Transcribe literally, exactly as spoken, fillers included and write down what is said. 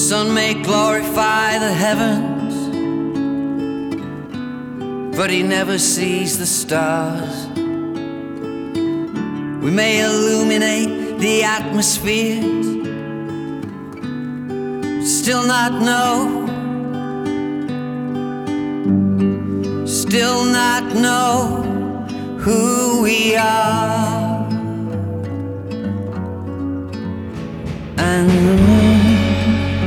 sun may glorify the heavens, but he never sees the stars. We may illuminate the atmospheres, still not know, still not know who we are.